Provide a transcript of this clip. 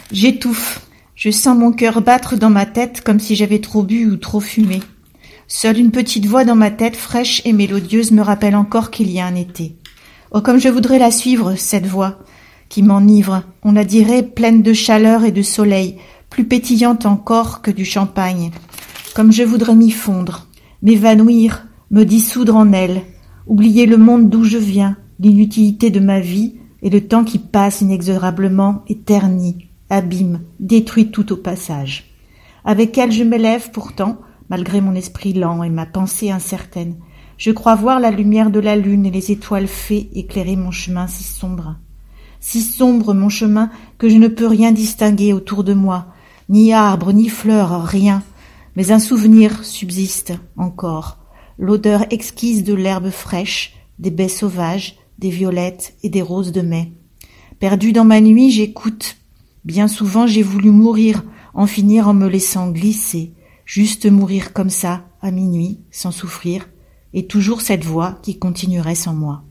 J'étouffe. Je sens mon cœur battre dans ma tête comme si j'avais trop bu ou trop fumé. Seule une petite voix dans ma tête, fraîche et mélodieuse, me rappelle encore qu'il y a un été. Oh, comme je voudrais la suivre, cette voix, qui m'enivre, on la dirait pleine de chaleur et de soleil, plus pétillante encore que du champagne. Comme je voudrais m'y fondre, m'évanouir, me dissoudre en elle, oublier le monde d'où je viens, l'inutilité de ma vie et le temps qui passe inexorablement et ternit, abîme, détruit tout au passage. Avec elle je m'élève pourtant, malgré mon esprit lent et ma pensée incertaine. Je crois voir la lumière de la lune et les étoiles fées éclairer mon chemin si sombre. Si sombre mon chemin que je ne peux rien distinguer autour de moi, ni arbre, ni fleurs, rien. Mais un souvenir subsiste encore, l'odeur exquise de l'herbe fraîche, des baies sauvages, des violettes et des roses de mai. Perdu dans ma nuit, j'écoute. Bien souvent j'ai voulu mourir, en finir en me laissant glisser, juste mourir comme ça, à minuit, sans souffrir, et toujours cette voix qui continuerait sans moi.